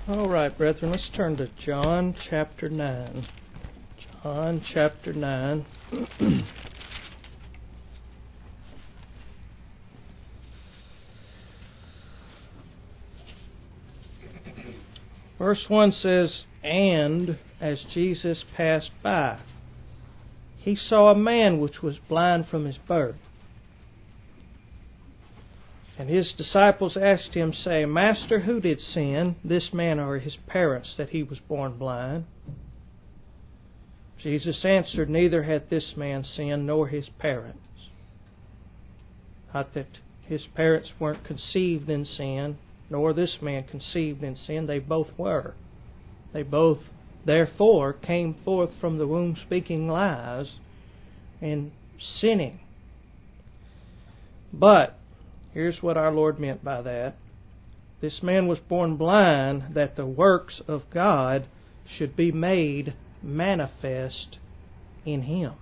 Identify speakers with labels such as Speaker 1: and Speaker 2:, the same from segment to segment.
Speaker 1: All right, brethren, let's turn to John chapter 9. John chapter 9. Verse 1 says, "And as Jesus passed by, he saw a man which was blind from his birth. And his disciples asked him, saying, Master, who did sin, this man or his parents, that he was born blind? Jesus answered, Neither hath this man sinned, nor his parents. Not that his parents weren't conceived in sin, nor this man conceived in sin. They both were. They both, therefore, came forth from the womb speaking lies and sinning. But here's what our Lord meant by that. This man was born blind that the works of God should be made manifest in him."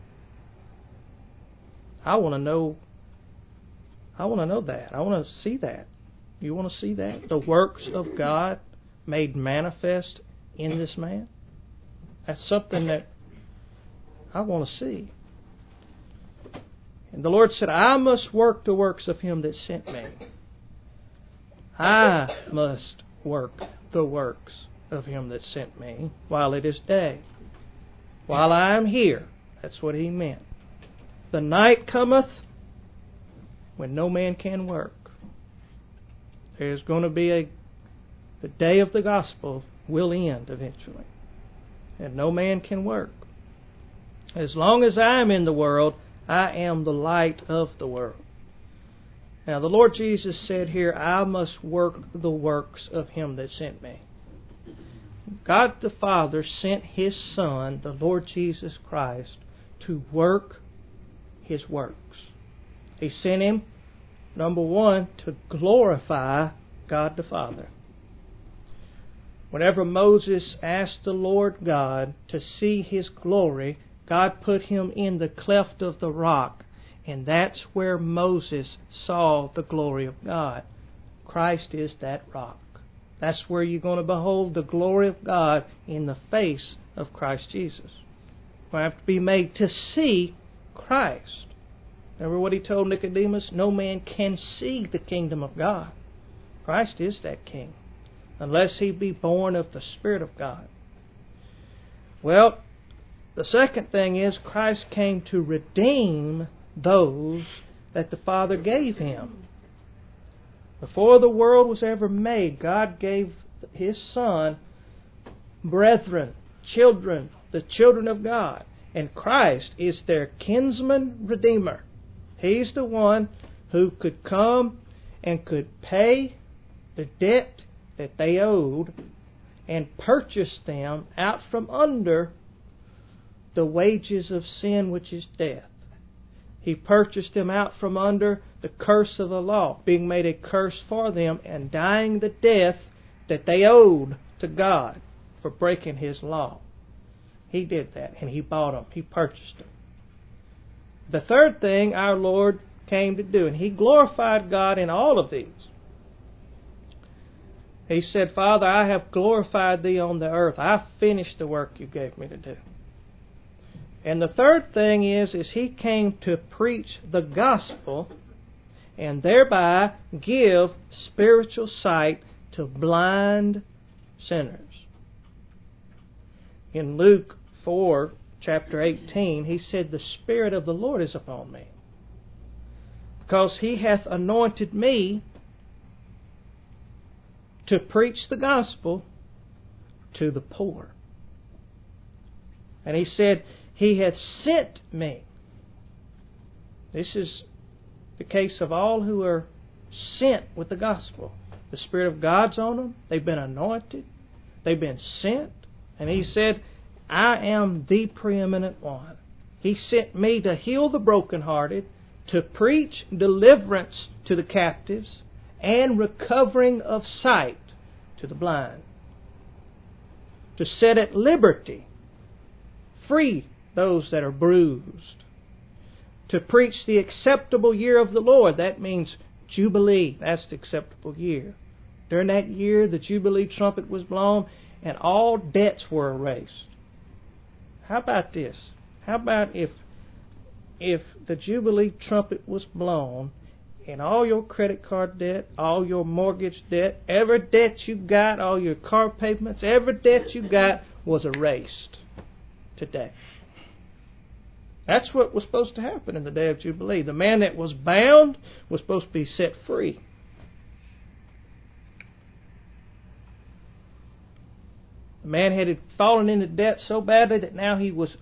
Speaker 1: I want to know that. I want to see that. You want to see that? The works of God made manifest in this man? That's something that I want to see. And the Lord said, I must work the works of him that sent me. I must work the works of him that sent me while it is day. While I am here. That's what he meant. The night cometh when no man can work. There's going to be the day of the gospel will end eventually. And no man can work. As long as I am in the world, I am the light of the world. Now the Lord Jesus said here, I must work the works of him that sent me. God the Father sent his Son, the Lord Jesus Christ, to work his works. He sent him, number one, to glorify God the Father. Whenever Moses asked the Lord God to see his glory, God put him in the cleft of the rock, and that's where Moses saw the glory of God. Christ is that rock. That's where you're going to behold the glory of God in the face of Christ Jesus. You have to be made to see Christ. Remember what he told Nicodemus? No man can see the kingdom of God. Christ is that King, unless he be born of the Spirit of God. Well, the second thing is Christ came to redeem those that the Father gave him. Before the world was ever made, God gave his Son brethren, children, the children of God. And Christ is their kinsman redeemer. He's the one who could come and could pay the debt that they owed and purchase them out from under the wages of sin, which is death. He purchased them out from under the curse of the law, being made a curse for them and dying the death that they owed to God for breaking his law. He did that, and he bought them. He purchased them. The third thing our Lord came to do, and he glorified God in all of these. He said, Father, I have glorified thee on the earth. I finished the work you gave me to do. And the third thing is he came to preach the gospel and thereby give spiritual sight to blind sinners. In Luke 4, chapter 18, he said, The Spirit of the Lord is upon me, because he hath anointed me to preach the gospel to the poor. And he said, He hath sent me. This is the case of all who are sent with the gospel. The Spirit of God's on them. They've been anointed. They've been sent. And he said, I am the preeminent one. He sent me to heal the brokenhearted, to preach deliverance to the captives, and recovering of sight to the blind, to set at liberty free those that are bruised, to preach the acceptable year of the Lord. That means Jubilee. That's the acceptable year. during that year the Jubilee trumpet was blown, and all debts were erased. How about this? How about if the Jubilee trumpet was blown and all your credit card debt, all your mortgage debt, every debt you got, all your car payments, every debt you got was erased today? That's what was supposed to happen in the day of Jubilee. The man that was bound was supposed to be set free. The man had fallen into debt so badly that now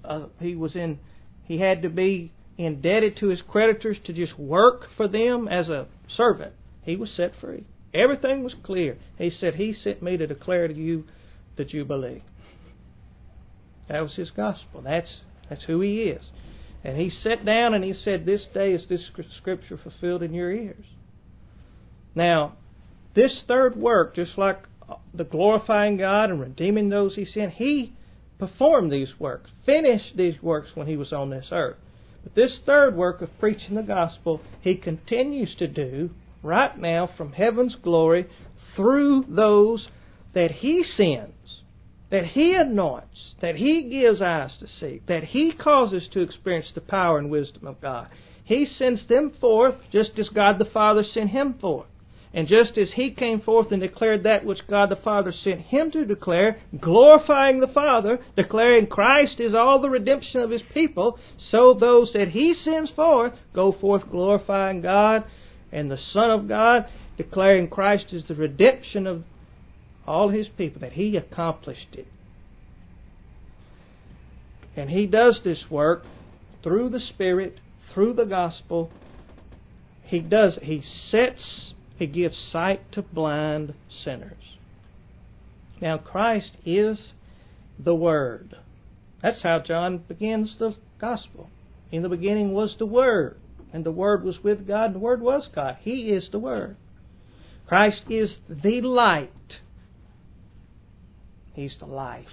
Speaker 1: he had to be indebted to his creditors to just work for them as a servant. He was set free. Everything was clear. He said, He sent me to declare to you the Jubilee. That was His gospel. That's who He is. And He sat down and He said, this day is this scripture fulfilled in your ears. Now, this third work, just like the glorifying God and redeeming those He sent, He performed these works, finished these works when He was on this earth. But this third work of preaching the gospel, He continues to do right now from heaven's glory through those that He sends, that He anoints, that He gives eyes to see, that He causes to experience the power and wisdom of God. He sends them forth just as God the Father sent Him forth. And just as He came forth and declared that which God the Father sent Him to declare, glorifying the Father, declaring Christ is all the redemption of His people, so those that He sends forth go forth glorifying God and the Son of God, declaring Christ is the redemption of all His people, that He accomplished it. And He does this work through the Spirit, through the gospel. He gives sight to blind sinners. Now, Christ is the Word. That's how John begins the Gospel. In the beginning was the Word, and the Word was with God, and the Word was God. He is the Word. Christ is the light. He's the life.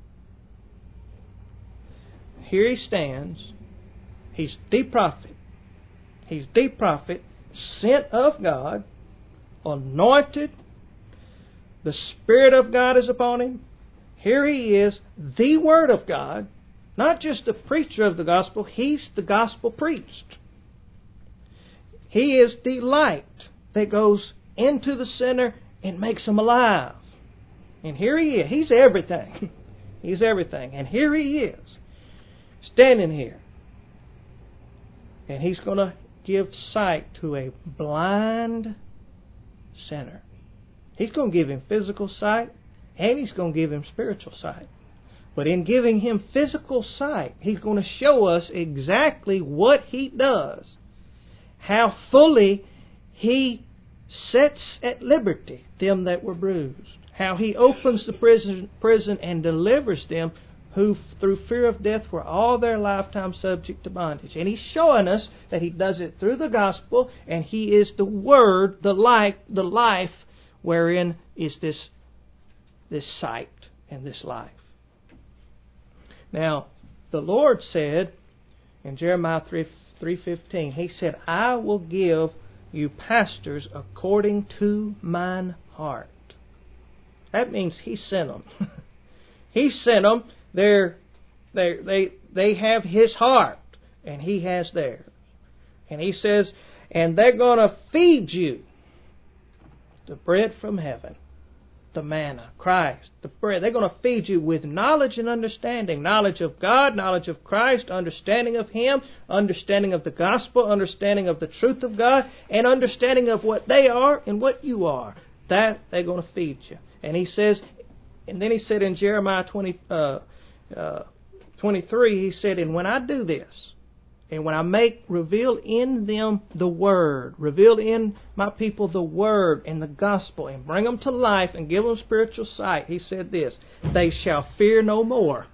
Speaker 1: Here He stands. He's the prophet. He's the prophet sent of God, anointed. The Spirit of God is upon Him. Here He is, the Word of God, not just a preacher of the gospel. He's the gospel preached. He is the light that goes into the sinner and makes him alive. And here He is. He's everything. He's everything. And here He is, standing here. And He's going to give sight to a blind sinner. He's going to give him physical sight, and He's going to give him spiritual sight. But in giving him physical sight, He's going to show us exactly what He does, how fully He sets at liberty them that were bruised, how He opens the prison and delivers them who through fear of death were all their lifetime subject to bondage. And He's showing us that He does it through the gospel, and He is the Word, the life, wherein is this sight and this life. Now, the Lord said in Jeremiah 3:15, He said, I will give you pastors according to mine heart. That means He sent them. He sent them. They have His heart, and He has theirs. And He says, and they're going to feed you the bread from heaven, the manna, Christ, the bread. They're going to feed you with knowledge and understanding. Knowledge of God, knowledge of Christ, understanding of Him, understanding of the gospel, understanding of the truth of God, and understanding of what they are and what you are. That they're going to feed you. And He says, and then He said in Jeremiah 23, He said, and when I do this, and when I reveal in them the Word, reveal in my people the Word and the gospel, and bring them to life and give them spiritual sight, He said this, they shall fear no more,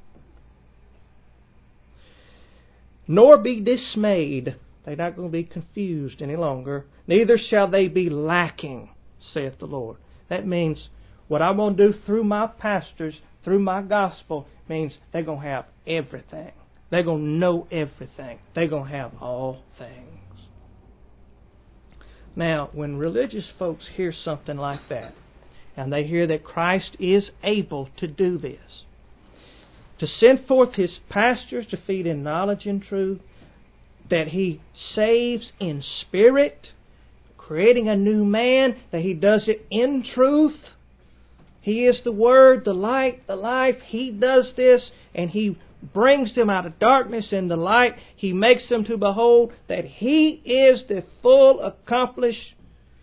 Speaker 1: nor be dismayed. They're not going to be confused any longer. Neither shall they be lacking, saith the Lord. That means what I'm going to do through my pastors, through my gospel, means they're going to have everything. They're going to know everything. They're going to have all things. Now, when religious folks hear something like that, and they hear that Christ is able to do this, to send forth His pastors to feed in knowledge and truth, that He saves in spirit, creating a new man, that He does it in truth. He is the Word, the light, the life. He does this, and He brings them out of darkness into light. He makes them to behold that He is the full, accomplished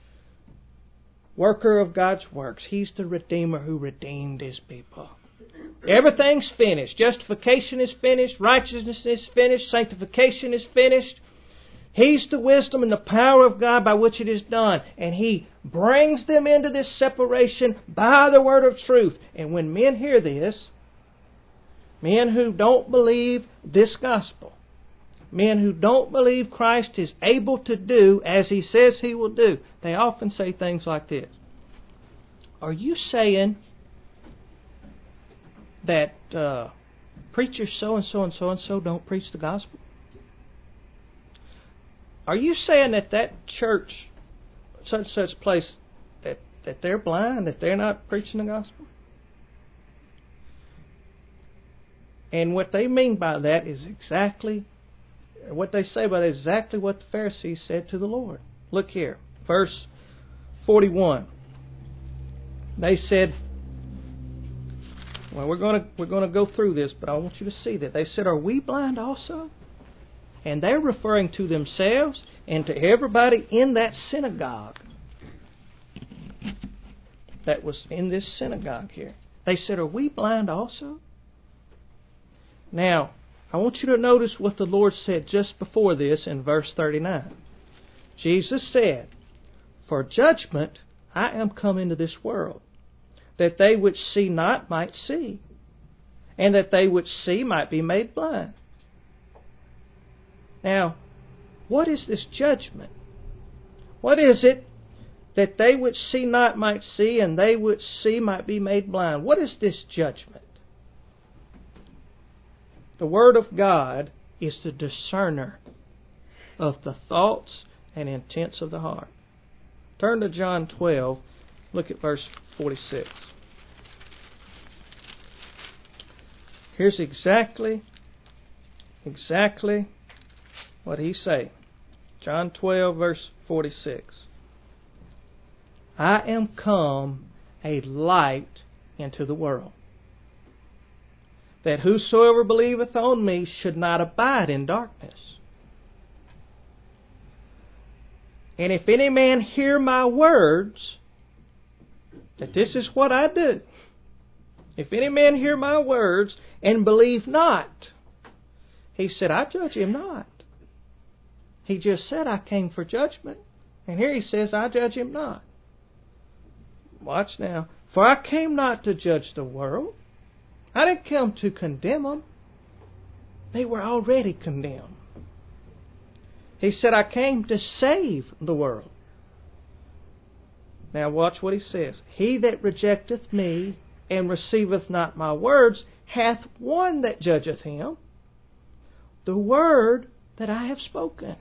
Speaker 1: worker of God's works. He's the Redeemer who redeemed His people. Everything's finished. Justification is finished. Righteousness is finished. Sanctification is finished. He's the wisdom and the power of God by which it is done. And He brings them into this separation by the word of truth. And when men hear this, men who don't believe this gospel, men who don't believe Christ is able to do as He says He will do, they often say things like this. Are you saying that preachers so-and-so and so-and-so don't preach the gospel? Are you saying that church, such place, that they're blind, that they're not preaching the gospel? And what they mean by that is exactly, what they say by that is exactly what the Pharisees said to the Lord. Look here, verse 41. They said, well, we're going to go through this, but I want you to see that. They said, are we blind also? And they're referring to themselves and to everybody in that synagogue that was in this synagogue here. They said, are we blind also? Now, I want you to notice what the Lord said just before this in verse 39. Jesus said, for judgment I am come into this world, that they which see not might see, and that they which see might be made blind. Now, what is this judgment? What is it that they which see not might see, and they which see might be made blind? What is this judgment? The Word of God is the discerner of the thoughts and intents of the heart. Turn to John 12, look at verse 46. Here's exactly what He say. John 12, verse 46. I am come a light into the world, that whosoever believeth on me should not abide in darkness. And if any man hear my words, that this is what I do. If any man hear my words and believe not, He said, I judge him not. He just said, I came for judgment. And here He says, I judge him not. Watch now. For I came not to judge the world. I didn't come to condemn them. They were already condemned. He said, I came to save the world. Now watch what He says. He that rejecteth me and receiveth not my words hath one that judgeth him, the word that I have spoken.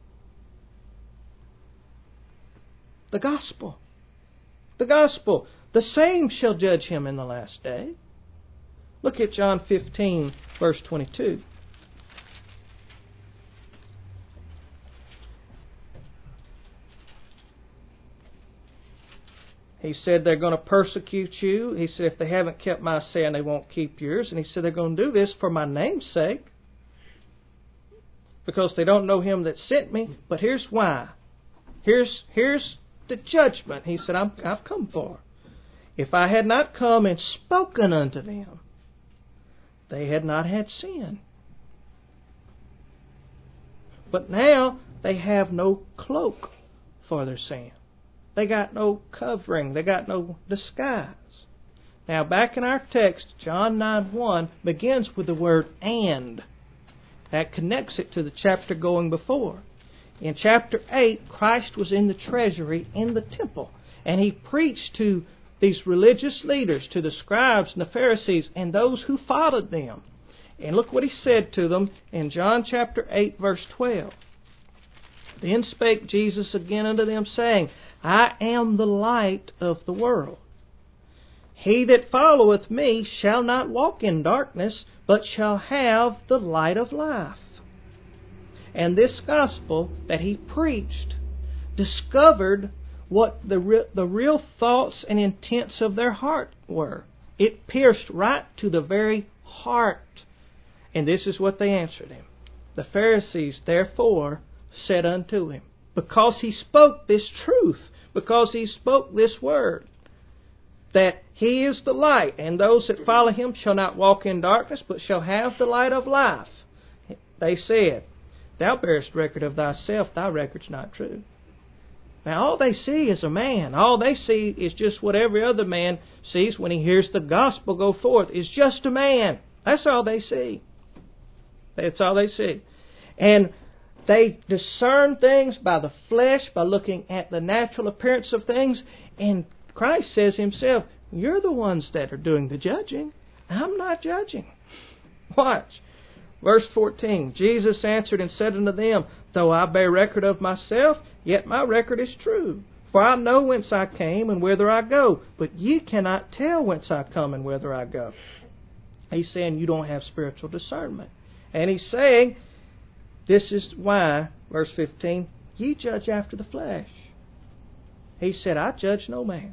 Speaker 1: The gospel. The gospel. The same shall judge him in the last day. Look at John 15, verse 22. He said they're going to persecute you. He said if they haven't kept my saying, they won't keep yours. And He said they're going to do this for my name's sake, because they don't know Him that sent me. But here's why. Here's the judgment He said I've come for. If I had not come and spoken unto them, they had not had sin. But now they have no cloak for their sin. They got no covering. They got no disguise. Now back in our text, John 9:1 begins with the word and. That connects it to the chapter going before. In chapter 8, Christ was in the treasury in the temple, and He preached to these religious leaders, to the scribes and the Pharisees, and those who followed them. And look what He said to them in John chapter 8, verse 12. Then spake Jesus again unto them, saying, I am the light of the world. He that followeth me shall not walk in darkness, but shall have the light of life. And this gospel that he preached discovered what the real thoughts and intents of their heart were. It pierced right to the very heart. And this is what they answered him. The Pharisees therefore said unto him, because he spoke this truth, because he spoke this word, that he is the light, and those that follow him shall not walk in darkness, but shall have the light of life. They said, Thou bearest record of thyself, thy record's not true. Now all they see is a man. All they see is just what every other man sees when he hears the gospel go forth. It's just a man. That's all they see. That's all they see. And they discern things by the flesh, by looking at the natural appearance of things. And Christ says himself, you're the ones that are doing the judging. I'm not judging. Watch. Verse 14, Jesus answered and said unto them, Though I bear record of myself, yet my record is true. For I know whence I came and whither I go, but ye cannot tell whence I come and whither I go. He's saying you don't have spiritual discernment. And he's saying, this is why, verse 15, ye judge after the flesh. He said, I judge no man.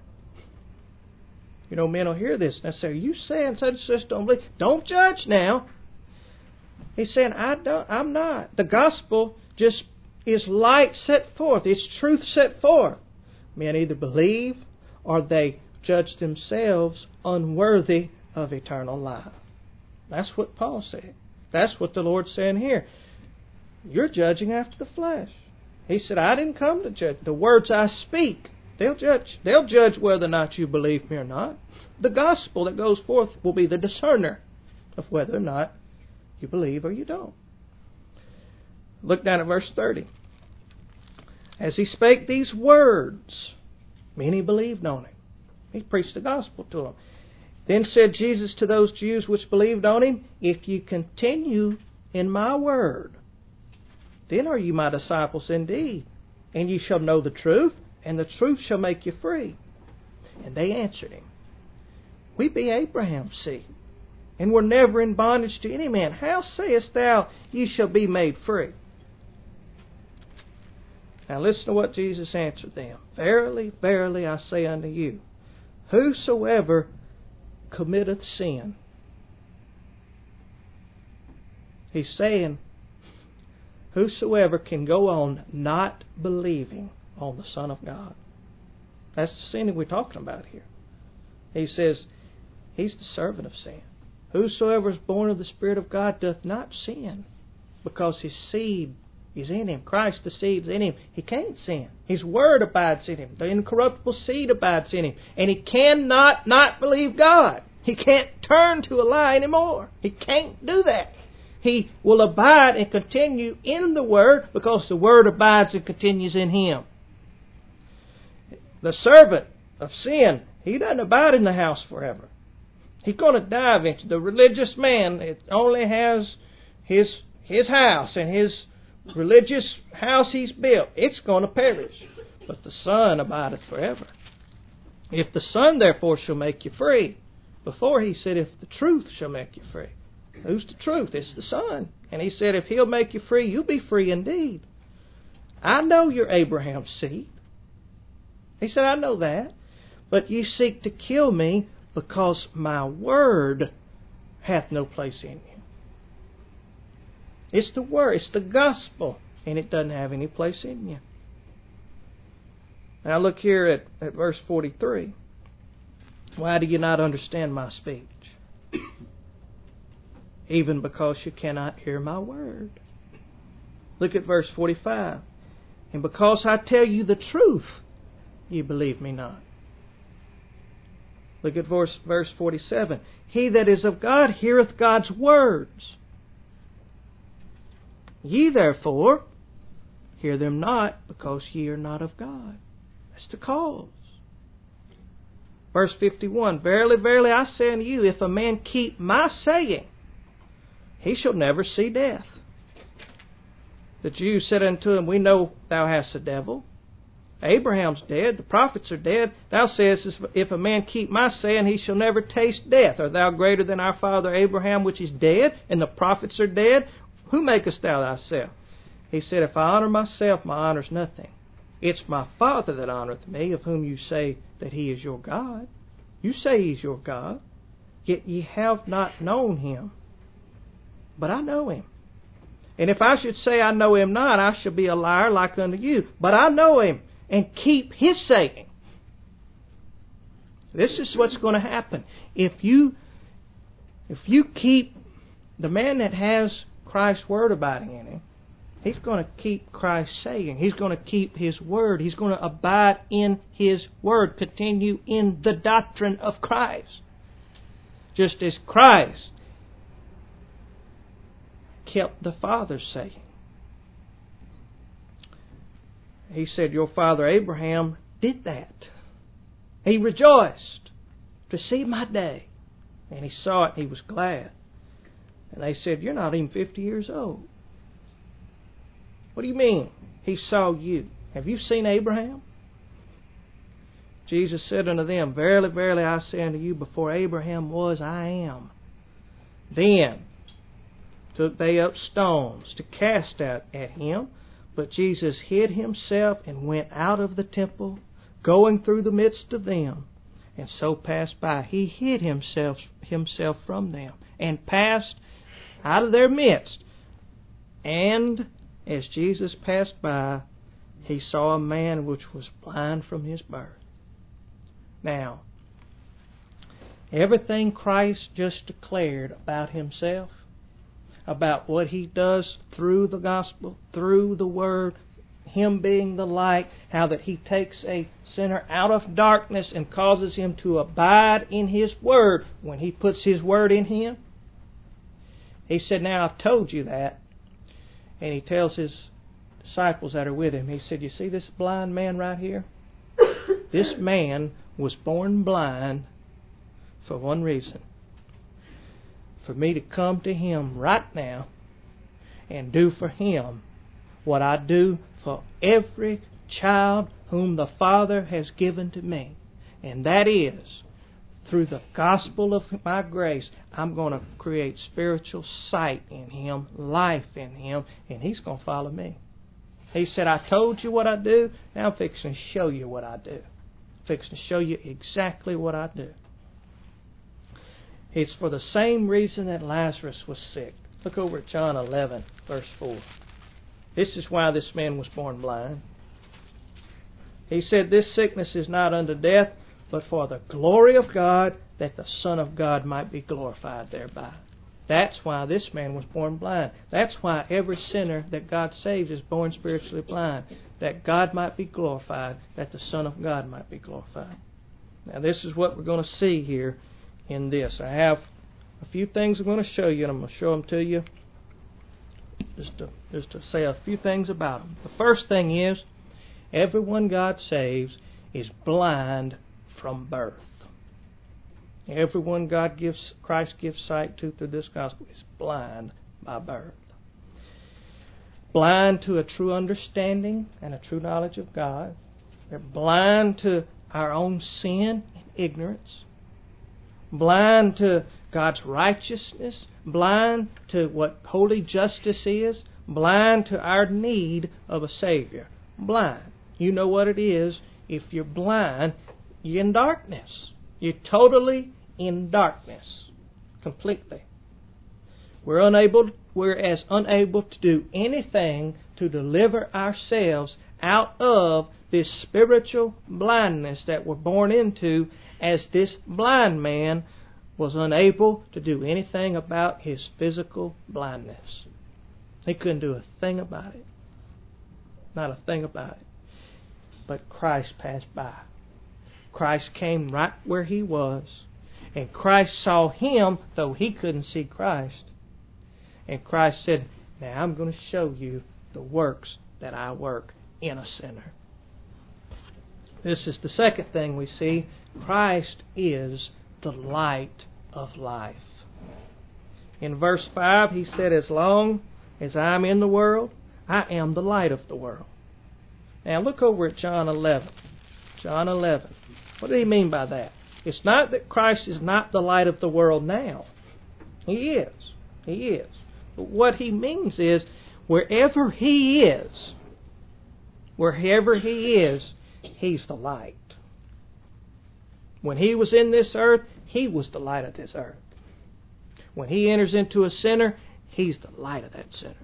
Speaker 1: You know, men will hear this and they say, you saying such and such don't believe. Don't judge now. He's saying, I'm not. The gospel just is light set forth. It's truth set forth. Men either believe or they judge themselves unworthy of eternal life. That's what Paul said. That's what the Lord's saying here. You're judging after the flesh. He said, I didn't come to judge. The words I speak, they'll judge. They'll judge whether or not you believe me or not. The gospel that goes forth will be the discerner of whether or not you believe or you don't. Look down at verse 30. As he spake these words, many believed on him. He preached the gospel to them. Then said Jesus to those Jews which believed on him, If you continue in my word, then are you my disciples indeed, and you shall know the truth, and the truth shall make you free. And they answered him, We be Abraham's seed, and were never in bondage to any man. How sayest thou, ye shall be made free? Now listen to what Jesus answered them. Verily, verily, I say unto you, whosoever committeth sin. He's saying, whosoever can go on not believing on the Son of God. That's the sin that we're talking about here. He says, he's the servant of sin. Whosoever is born of the Spirit of God doth not sin, because his seed is in him. Christ, the seed, is in him. He can't sin. His word abides in him. The incorruptible seed abides in him. And he cannot not believe God. He can't turn to a lie anymore. He can't do that. He will abide and continue in the word because the word abides and continues in him. The servant of sin, he doesn't abide in the house forever. He's going to die eventually. The religious man, it only has his house and his religious house he's built. It's going to perish. But the Son abideth forever. If the Son therefore shall make you free. Before he said, if the truth shall make you free. Who's the truth? It's the Son. And he said, if he'll make you free, you'll be free indeed. I know you're Abraham's seed. He said, I know that. But you seek to kill me because my word hath no place in you. It's the word, it's the gospel, and it doesn't have any place in you. Now look here at verse 43. Why do you not understand my speech? Even because you cannot hear my word. Look at verse 45. And because I tell you the truth, you believe me not. Look at verse 47. He that is of God heareth God's words. Ye therefore hear them not, because ye are not of God. That's the cause. Verse 51. Verily, verily, I say unto you, if a man keep my saying, he shall never see death. The Jews said unto him, We know thou hast a devil. Abraham's dead, the prophets are dead. Thou sayest, If a man keep my saying, he shall never taste death. Art thou greater than our father Abraham, which is dead, and the prophets are dead? Who makest thou thyself? He said, If I honor myself, my honor's nothing. It's my Father that honoreth me, of whom you say that he is your God. You say he is your God, yet ye have not known him. But I know him. And if I should say I know him not, I shall be a liar like unto you. But I know him, and keep his saying. This is what's going to happen. If you keep the man that has Christ's Word abiding in him, he's going to keep Christ's saying. He's going to keep His Word. He's going to abide in His Word. Continue in the doctrine of Christ. Just as Christ kept the Father's saying. He said, Your father Abraham did that. He rejoiced to see my day. And he saw it and he was glad. And they said, You're not even 50 years old. What do you mean? He saw you. Have you seen Abraham? Jesus said unto them, Verily, verily, I say unto you, before Abraham was, I am. Then took they up stones to cast out at him. But Jesus hid himself and went out of the temple, going through the midst of them, and so passed by. He hid himself from them, and passed out of their midst. And as Jesus passed by, he saw a man which was blind from his birth. Now, everything Christ just declared about himself, about what he does through the gospel, through the Word, him being the light, how that he takes a sinner out of darkness and causes him to abide in his Word when he puts his Word in him. He said, Now I've told you that. And he tells his disciples that are with him, he said, You see this blind man right here? This man was born blind for one reason. For me to come to him right now and do for him what I do for every child whom the Father has given to me. And that is, through the gospel of my grace, I'm going to create spiritual sight in him, life in him, and he's going to follow me. He said, I told you what I do, now I'm fixing to show you what I do. I'm fixing to show you exactly what I do. It's for the same reason that Lazarus was sick. Look over at John 11, verse 4. This is why this man was born blind. He said, This sickness is not unto death, but for the glory of God, that the Son of God might be glorified thereby. That's why this man was born blind. That's why every sinner that God saves is born spiritually blind. That God might be glorified, that the Son of God might be glorified. Now this is what we're going to see here in this. I have a few things I'm going to show you, and I'm going to show them to you just to say a few things about them. The first thing is, everyone God saves is blind from birth. Everyone Christ gives sight to through this gospel is blind by birth. Blind to a true understanding and a true knowledge of God. They're blind to our own sin and ignorance. Blind to God's righteousness. Blind to what holy justice is. Blind to our need of a Savior. Blind. You know what it is. If you're blind, you're in darkness. You're totally in darkness. Completely. We're as unable to do anything to deliver ourselves out of this spiritual blindness that we're born into, as this blind man was unable to do anything about his physical blindness. He couldn't do a thing about it. Not a thing about it. But Christ passed by. Christ came right where he was. And Christ saw him, though he couldn't see Christ. And Christ said, Now I'm going to show you the works that I work in a sinner. This is the second thing we see. Christ is the light of life. In verse 5, he said, As long as I'm in the world, I am the light of the world. Now look over at John 11. John 11. What do he mean by that? It's not that Christ is not the light of the world now. He is. He is. But what he means is, wherever he is, he's the light. When he was in this earth, he was the light of this earth. When he enters into a sinner, he's the light of that sinner.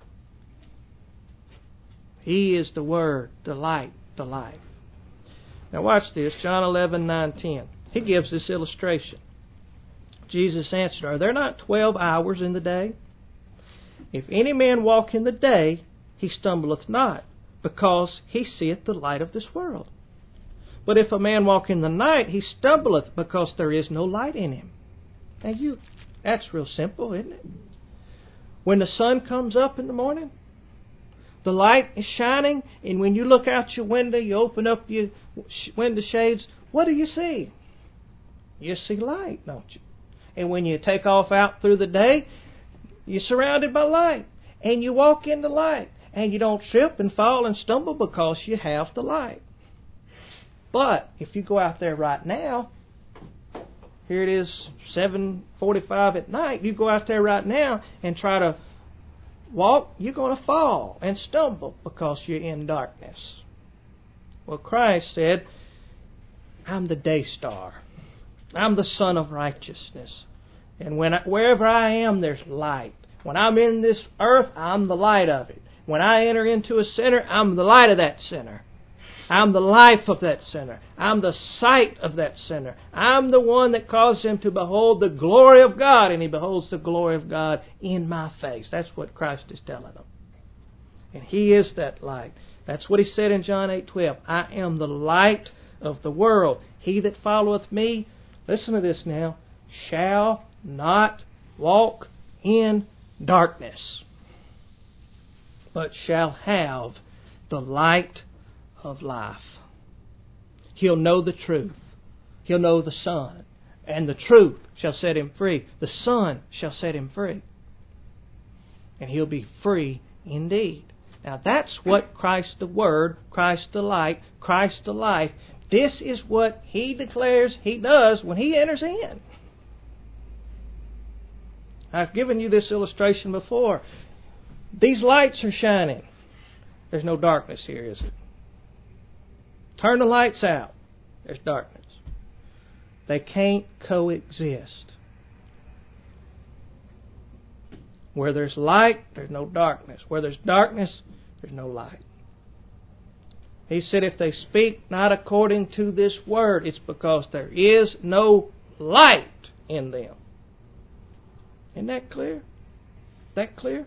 Speaker 1: He is the Word, the light, the life. Now watch this, John 11, 9, 10. He gives this illustration. Jesus answered, Are there not 12 hours in the day? If any man walk in the day, he stumbleth not, because he seeth the light of this world. But if a man walk in the night, he stumbleth, because there is no light in him. Now that's real simple, isn't it? When the sun comes up in the morning, the light is shining, and when you look out your window, you open up your window shades, what do you see? You see light, don't you? And when you take off out through the day, you're surrounded by light. And you walk in the light. And you don't trip and fall and stumble because you have the light. But if you go out there right now, here it is 7:45 at night, you go out there right now and try to walk, you're going to fall and stumble because you're in darkness. Well, Christ said, I'm the day star. I'm the Son of Righteousness. And wherever I am, there's light. When I'm in this earth, I'm the light of it. When I enter into a sinner, I'm the light of that sinner. I'm the life of that sinner. I'm the sight of that sinner. I'm the one that causes him to behold the glory of God, and he beholds the glory of God in my face. That's what Christ is telling them. And he is that light. That's what he said in John 8:12. I am the light of the world. He that followeth me, listen to this now, shall not walk in darkness, but shall have the light of life. He'll know the truth. He'll know the Son. And the truth shall set him free. The Son shall set him free. And he'll be free indeed. Now that's what Christ the Word, Christ the light, Christ the life, this is what he declares he does when he enters in. I've given you this illustration before. These lights are shining. There's no darkness here, is it? Turn the lights out. There's darkness. They can't coexist. Where there's light, there's no darkness. Where there's darkness, there's no light. He said, if they speak not according to this word, it's because there is no light in them. Isn't that clear? That clear?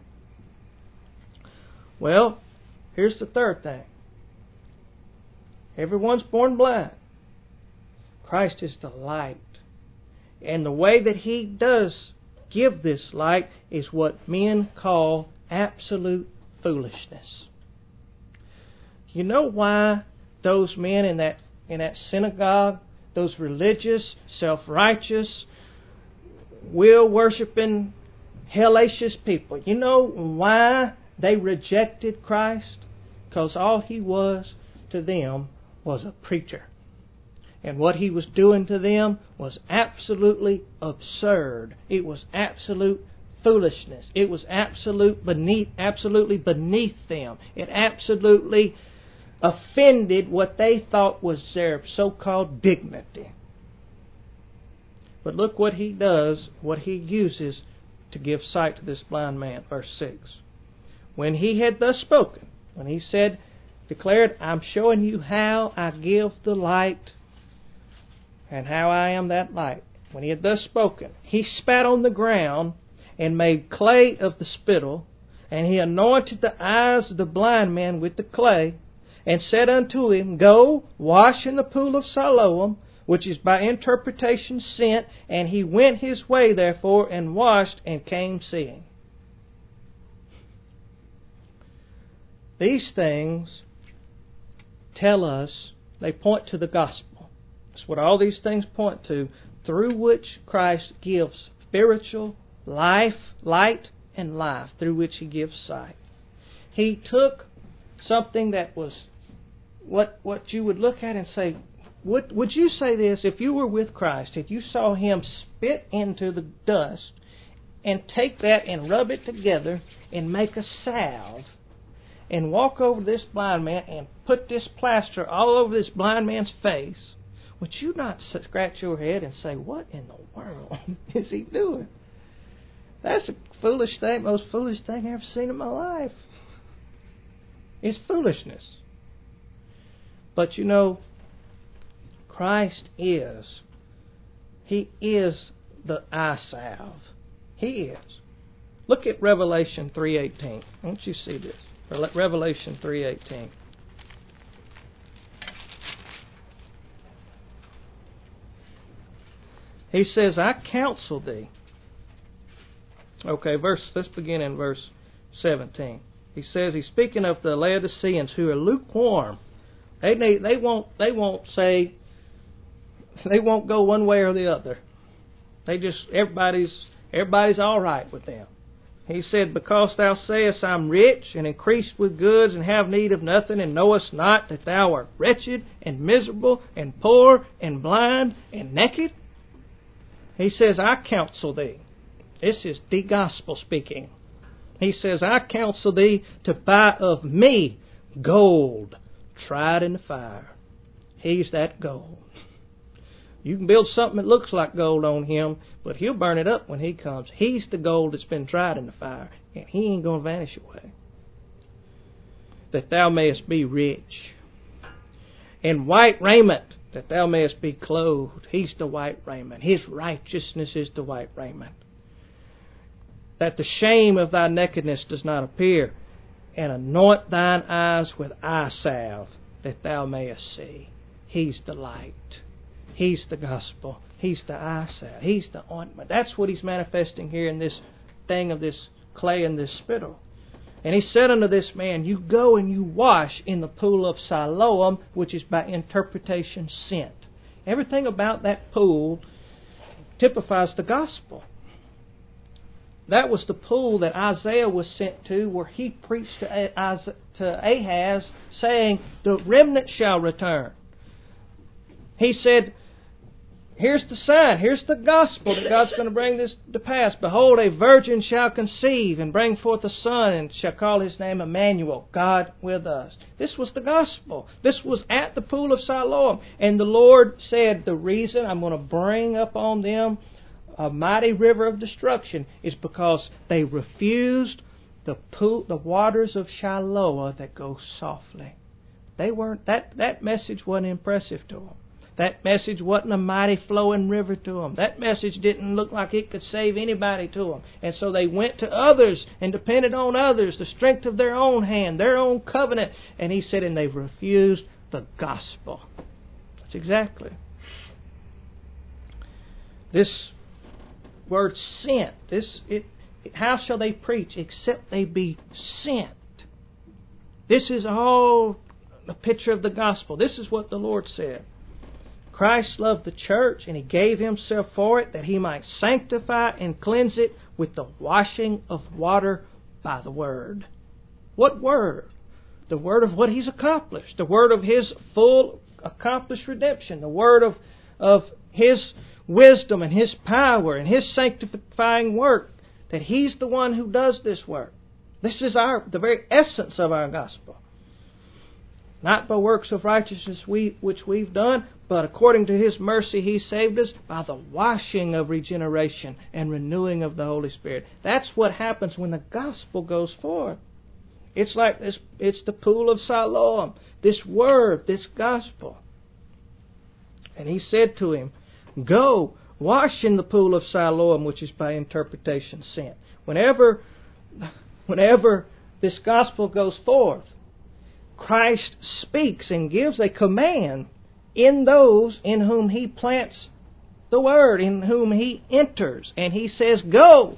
Speaker 1: Well, here's the third thing. Everyone's born blind. Christ is the light. And the way that he does give this light is what men call absolute foolishness. You know why those men in that synagogue, those religious, self-righteous, will-worshiping, hellacious people, you know why they rejected Christ? Because all he was to them was a preacher. And what he was doing to them was absolutely absurd. It was absolute foolishness. It was absolutely beneath them. It absolutely offended what they thought was their so-called dignity. But look what he does, what he uses to give sight to this blind man. Verse 6. When he had thus spoken, when he declared, I'm showing you how I give the light and how I am that light. When he had thus spoken, he spat on the ground and made clay of the spittle, and he anointed the eyes of the blind man with the clay, and said unto him, Go, wash in the pool of Siloam, which is by interpretation sent. And he went his way therefore, and washed, and came seeing. These things tell us, they point to the gospel. That's what all these things point to, through which Christ gives spiritual life, light, and life, through which he gives sight. He took something that was what you would look at and say, would you say this if you were with Christ, if you saw Him spit into the dust and take that and rub it together and make a salve and walk over this blind man and put this plaster all over this blind man's face, would you not scratch your head and say, what in the world is he doing? That's a foolish thing, most foolish thing I've ever seen in my life. It's foolishness. But you know, Christ is. He is the eye salve. He is. Look at Revelation 3:18. I want you to see this. Revelation 3:18. He says, I counsel thee. Okay, let's begin in verse 17. He says, he's speaking of the Laodiceans who are lukewarm. They won't go one way or the other. Everybody's all right with them. He said, because thou sayest, I'm rich and increased with goods and have need of nothing, and knowest not that thou art wretched and miserable and poor and blind and naked. He says, I counsel thee. This is the gospel speaking. He says, I counsel thee to buy of me gold tried in the fire. He's that gold. You can build something that looks like gold on Him, but He'll burn it up when He comes. He's the gold that's been tried in the fire, and He ain't going to vanish away. That thou mayest be rich. And white raiment, that thou mayest be clothed. He's the white raiment. His righteousness is the white raiment. That the shame of thy nakedness does not appear. And anoint thine eyes with eye salve, that thou mayest see. He's the light. He's the gospel. He's the eye salve. He's the ointment. That's what He's manifesting here in this thing of this clay and this spittle. And He said unto this man, you go and you wash in the pool of Siloam, which is by interpretation sent. Everything about that pool typifies the gospel. That was the pool that Isaiah was sent to, where he preached to Ahaz, saying, the remnant shall return. He said, here's the sign, here's the gospel that God's going to bring this to pass. Behold, a virgin shall conceive and bring forth a son, and shall call his name Emmanuel, God with us. This was the gospel. This was at the pool of Siloam. And the Lord said, the reason I'm going to bring up on them a mighty river of destruction is because they refused the waters of Shiloah that go softly. That message wasn't impressive to them. That message wasn't a mighty flowing river to them. That message didn't look like it could save anybody to them. And so they went to others and depended on others, the strength of their own hand, their own covenant. And He said, and they refused the gospel. That's exactly. This word sent, how shall they preach except they be sent? This is all a picture of the gospel. This is what the Lord said. Christ loved the church, and He gave Himself for it, that He might sanctify and cleanse it with the washing of water by the Word. What Word? The Word of what He's accomplished. The Word of His full accomplished redemption. The Word of His wisdom and His power and His sanctifying work. That He's the one who does this work. This is the very essence of our gospel. Not by works of righteousness which we've done, but according to His mercy He saved us by the washing of regeneration and renewing of the Holy Spirit. That's what happens when the gospel goes forth. It's like this. It's the pool of Siloam. This word, this gospel. And He said to him, go, wash in the pool of Siloam, which is by interpretation sent. Whenever this gospel goes forth, Christ speaks and gives a command in those in whom He plants the word, in whom He enters. And He says, go.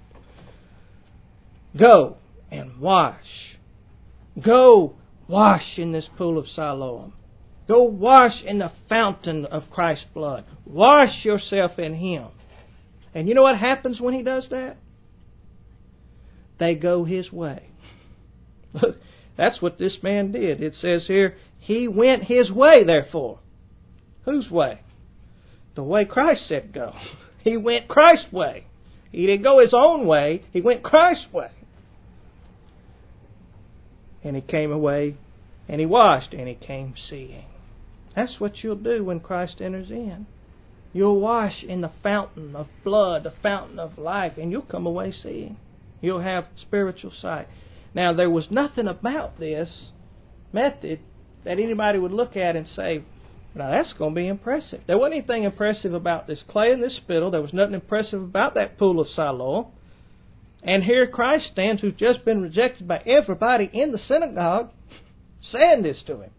Speaker 1: Go and wash. Go wash in this pool of Siloam. Go wash in the fountain of Christ's blood. Wash yourself in Him. And you know what happens when He does that? They go His way. Look, that's what this man did. It says here, he went his way, therefore. Whose way? The way Christ said go. He went Christ's way. He didn't go his own way. He went Christ's way. And he came away, and he washed, and he came seeing. That's what you'll do when Christ enters in. You'll wash in the fountain of blood, the fountain of life, and you'll come away seeing. You'll have spiritual sight. Now, there was nothing about this method that anybody would look at and say, now that's going to be impressive. There wasn't anything impressive about this clay and this spittle. There was nothing impressive about that pool of Siloam. And here Christ stands, who's just been rejected by everybody in the synagogue, saying this to him.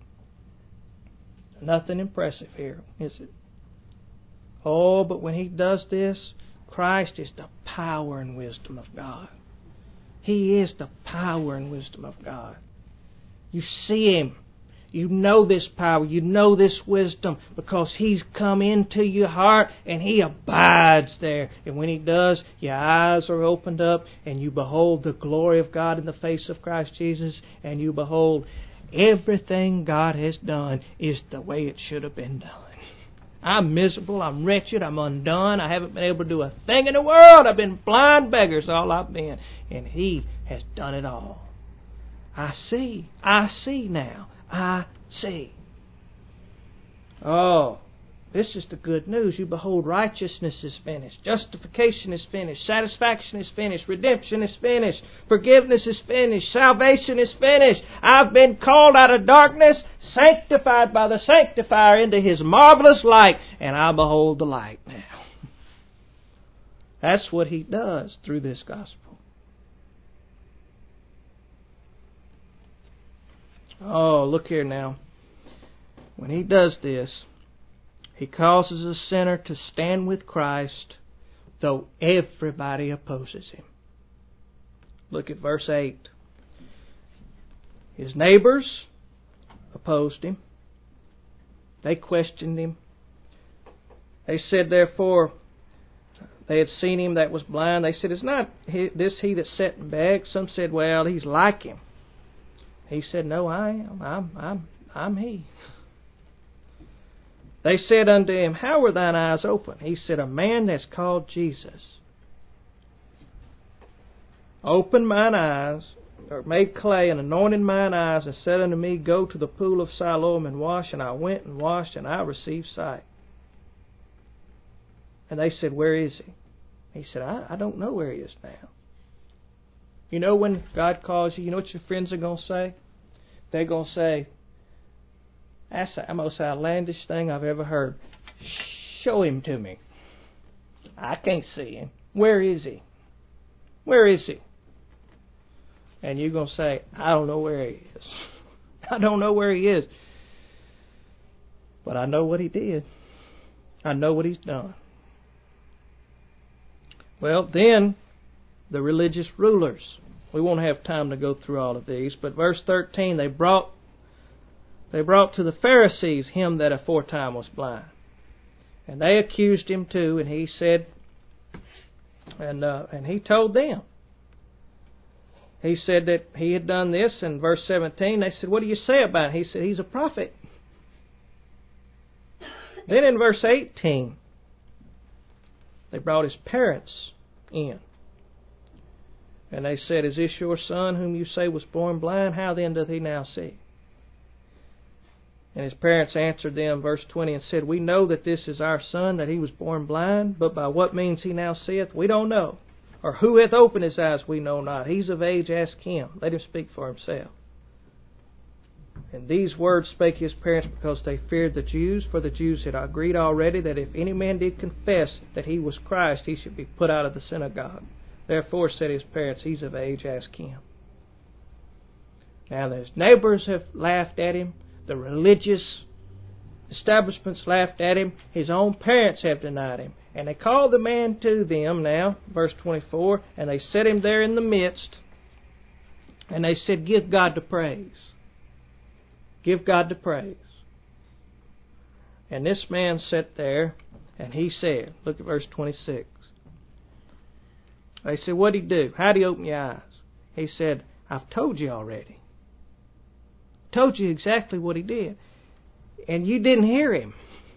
Speaker 1: Nothing impressive here, is it? Oh, but when He does this, Christ is the power and wisdom of God. He is the power and wisdom of God. You see Him. You know this power. You know this wisdom because He's come into your heart and He abides there. And when He does, your eyes are opened up and you behold the glory of God in the face of Christ Jesus, and you behold everything God has done is the way it should have been done. I'm miserable, I'm wretched, I'm undone, I haven't been able to do a thing in the world. I've been blind beggars, all I've been. And He has done it all. I see now. I see. Oh, this is the good news. You behold, righteousness is finished. Justification is finished. Satisfaction is finished. Redemption is finished. Forgiveness is finished. Salvation is finished. I've been called out of darkness, sanctified by the Sanctifier into His marvelous light, and I behold the light now. That's what He does through this gospel. Oh, look here now. When He does this, He causes a sinner to stand with Christ, though everybody opposes him. Look at verse 8. His neighbors opposed Him. They questioned Him. They said, therefore, they had seen Him that was blind. They said, is not this He that sat and begged? Some said, well, He's like Him. He said, no, I am. I'm He. They said unto Him, how were thine eyes open? He said, a man that's called Jesus opened mine eyes, or made clay and anointed mine eyes, and said unto me, go to the pool of Siloam and wash. And I went and washed, and I received sight. And they said, where is He? He said, I don't know where He is now. You know when God calls you, you know what your friends are going to say? They're going to say, that's the most outlandish thing I've ever heard. Show Him to me. I can't see Him. Where is He? Where is He? And you're going to say, I don't know where He is. I don't know where He is. But I know what He did. I know what He's done. Well, then, the religious rulers. We won't have time to go through all of these, but verse 13, they brought to the Pharisees him that aforetime was blind. And they accused Him too, and he said, and he told them. He said that he had done this. In verse 17, they said, what do you say about him? He said, he's a prophet. Then in verse 18, they brought his parents in. And they said, is this your son whom you say was born blind? How then doth he now see? And his parents answered them, verse 20, and said, we know that this is our son, that he was born blind, but by what means he now seeth, we don't know. Or who hath opened his eyes, we know not. He's of age, ask him. Let him speak for himself. And these words spake his parents because they feared the Jews, for the Jews had agreed already that if any man did confess that he was Christ, he should be put out of the synagogue. Therefore said his parents, he's of age, ask him. Now his neighbors have laughed at him. The religious establishments laughed at him. His own parents have denied him. And they called the man to them now, verse 24, and they set him there in the midst. And they said, give God the praise. Give God the praise. And this man sat there, and he said, look at verse 26. They said, what'd he do? How'd he open your eyes? He said, I've told you already. Told you exactly what He did. And you didn't hear Him.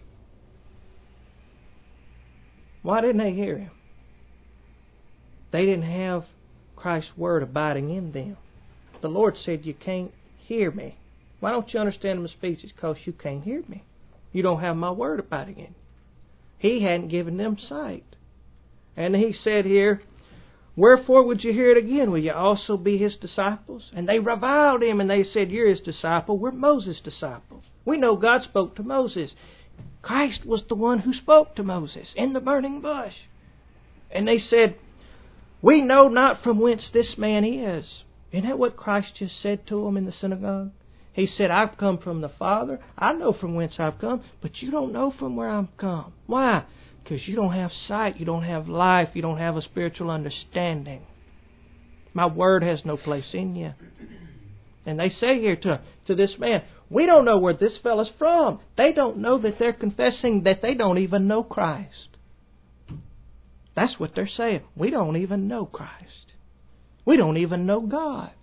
Speaker 1: Why didn't they hear Him? They didn't have Christ's Word abiding in them. The Lord said, you can't hear me. Why don't you understand my speech? It's because you can't hear me. You don't have my Word abiding in you. He hadn't given them sight. And He said here, wherefore would you hear it again? Will you also be His disciples? And they reviled Him and they said, you're His disciple. We're Moses' disciples. We know God spoke to Moses. Christ was the one who spoke to Moses in the burning bush. And they said, we know not from whence this man is. Isn't that what Christ just said to them in the synagogue? He said, I've come from the Father. I know from whence I've come, but you don't know from where I've come. Why? Because you don't have sight, you don't have life, you don't have a spiritual understanding. My Word has no place in you. And they say here to this man, we don't know where this fellow's from. They don't know that they're confessing that they don't even know Christ. That's what they're saying. We don't even know Christ. We don't even know God.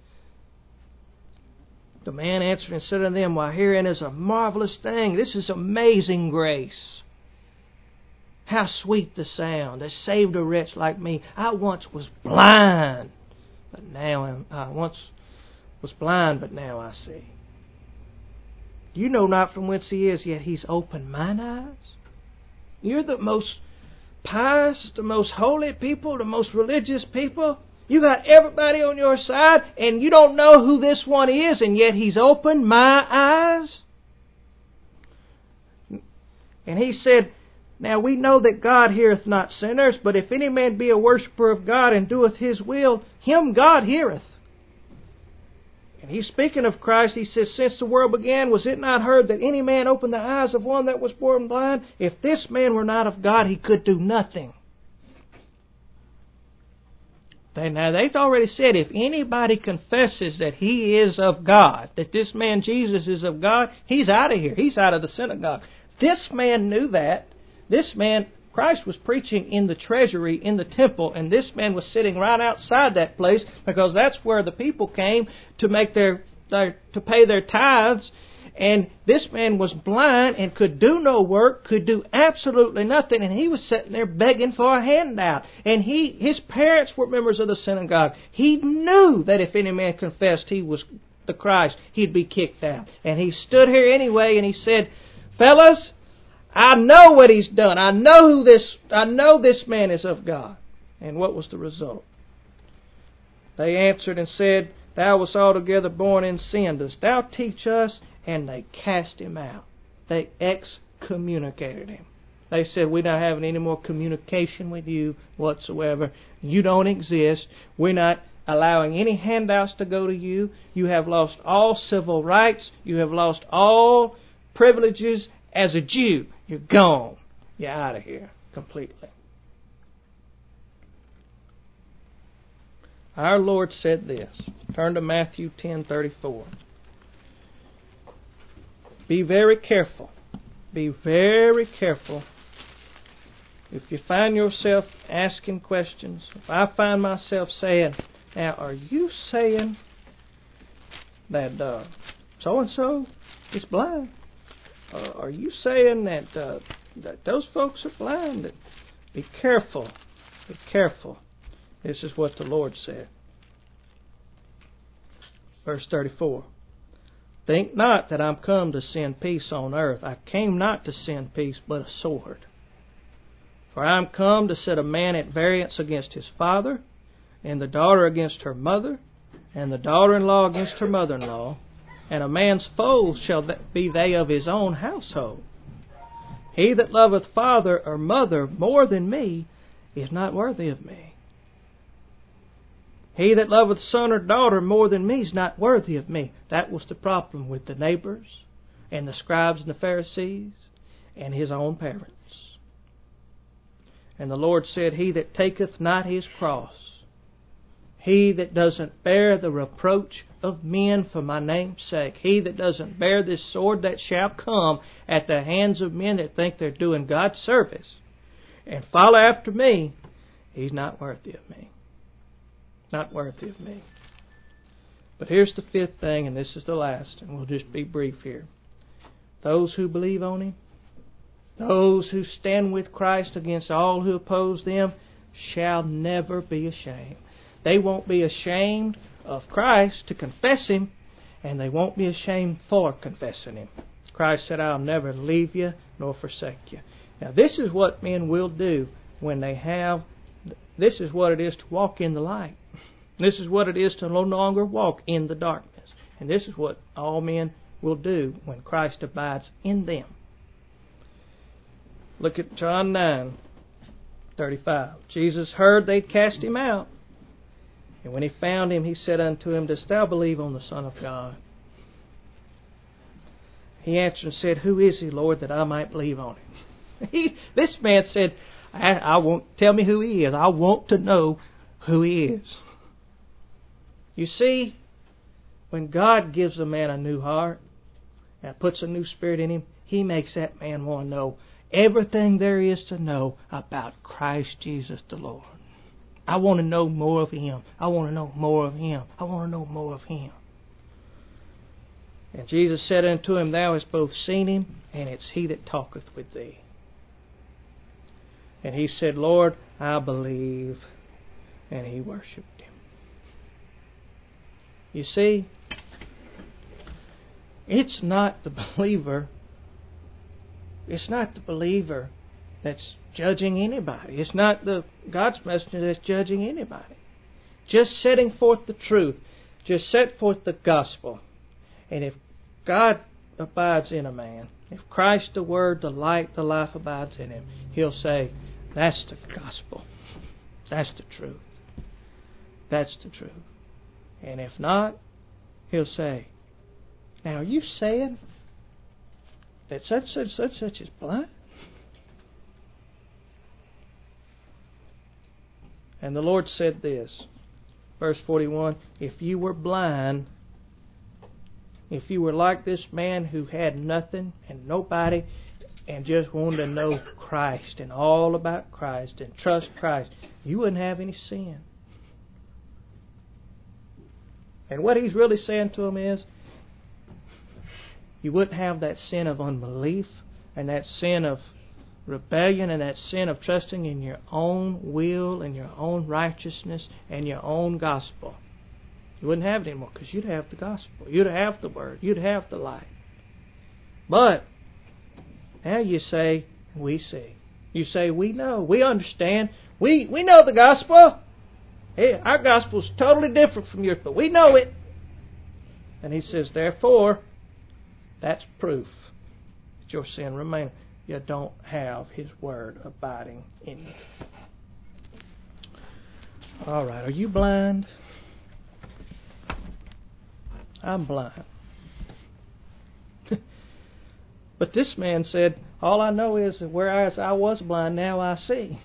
Speaker 1: The man answered and said unto them, why, herein is a marvelous thing. This is amazing grace. How sweet the sound that saved a wretch like me. I once was blind, but now I once was blind, but now I see. You know not from whence He is, yet He's opened mine eyes. You're the most pious, the most holy people, the most religious people. You got everybody on your side, and you don't know who this one is, and yet He's opened my eyes. And He said, now we know that God heareth not sinners, but if any man be a worshipper of God and doeth His will, him God heareth. And He's speaking of Christ. He says, since the world began, was it not heard that any man opened the eyes of one that was born blind? If this man were not of God, he could do nothing. Now, they've already said if anybody confesses that he is of God, that this man Jesus is of God, he's out of here. He's out of the synagogue. This man knew that. This man, Christ was preaching in the treasury, in the temple, and this man was sitting right outside that place because that's where the people came to make to pay their tithes. And this man was blind and could do no work, could do absolutely nothing, and he was sitting there begging for a handout. And his parents were members of the synagogue. He knew that if any man confessed he was the Christ, he'd be kicked out. And he stood here anyway, and he said, fellas, I know what he's done. I know this man is of God. And what was the result? They answered and said, thou wast altogether born in sin. Dost thou teach us? And they cast him out. They excommunicated him. They said, we're not having any more communication with you whatsoever. You don't exist. We're not allowing any handouts to go to you. You have lost all civil rights. You have lost all privileges as a Jew. You're gone. You're out of here completely. Our Lord said this. Turn to Matthew 10:34. Be very careful. Be very careful. If you find yourself asking questions, if I find myself saying, now are you saying that so-and-so is blind? Are you saying that those folks are blind? Be careful. Be careful. This is what the Lord said. Verse 34. Think not that I'm come to send peace on earth. I came not to send peace, but a sword. For I am come to set a man at variance against his father, and the daughter against her mother, and the daughter-in-law against her mother-in-law, and a man's foes shall be they of his own household. He that loveth father or mother more than me is not worthy of me. He that loveth son or daughter more than me is not worthy of me. That was the problem with the neighbors and the scribes and the Pharisees and his own parents. And the Lord said, he that taketh not his cross, he that doesn't bear the reproach of men for my name's sake, he that doesn't bear this sword that shall come at the hands of men that think they're doing God's service, and follow after me, he's not worthy of me. Not worthy of me. But here's the fifth thing, and this is the last, and we'll just be brief here. Those who believe on Him, those who stand with Christ against all who oppose them, shall never be ashamed. They won't be ashamed of Christ to confess Him, and they won't be ashamed for confessing Him. Christ said, I'll never leave you nor forsake you. Now this is what men will do when they have, this is what it is to walk in the light. This is what it is to no longer walk in the darkness. And this is what all men will do when Christ abides in them. Look at John 9:35. Jesus heard they'd cast Him out. And when He found him, He said unto him, Dost thou believe on the Son of God? He answered and said, Who is He, Lord, that I might believe on Him? This man said, I won't tell me who He is. I want to know who He is. You see, when God gives a man a new heart and puts a new spirit in him, He makes that man want to know everything there is to know about Christ Jesus the Lord. I want to know more of Him. I want to know more of Him. I want to know more of Him. And Jesus said unto him, Thou hast both seen Him, and it's He that talketh with thee. And he said, Lord, I believe. And he worshipped Him. You see, it's not the believer that's judging anybody. It's not God's messenger that's judging anybody. Just setting forth the truth. Just set forth the gospel. And if God abides in a man, if Christ the Word, the light, the life abides in him, He'll say, that's the gospel. That's the truth. That's the truth. And if not, He'll say, now are you saying that such is blind? And the Lord said this, verse 41, if you were blind, if you were like this man who had nothing and nobody and just wanted to know Christ and all about Christ and trust Christ, you wouldn't have any sin. And what He's really saying to him is, you wouldn't have that sin of unbelief and that sin of rebellion and that sin of trusting in your own will and your own righteousness and your own gospel. You wouldn't have it anymore because you'd have the gospel. You'd have the Word. You'd have the light. But now you say, we see. You say, we know. We understand. We know the gospel. Hey, our gospel is totally different from yours, but we know it. And He says, therefore, that's proof that your sin remains. You don't have His Word abiding in you. All right, are you blind? I'm blind. But this man said, all I know is that whereas I was blind, now I see.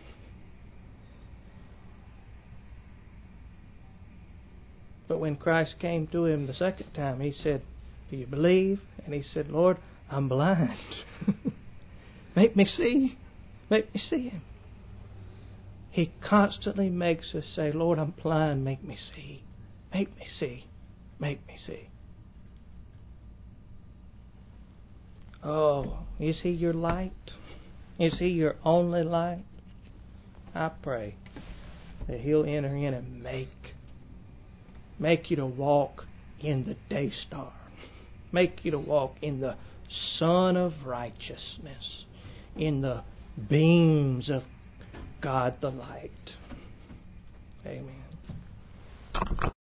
Speaker 1: But when Christ came to him the second time, He said, do you believe? And he said, Lord, I'm blind. Make me see. Make me see Him. He constantly makes us say, Lord, I'm blind. Make me see. Make me see. Make me see. Oh, is He your light? Is He your only light? I pray that He'll enter in and make you to walk in the day star. Make you to walk in the sun of righteousness, in the beams of God the light.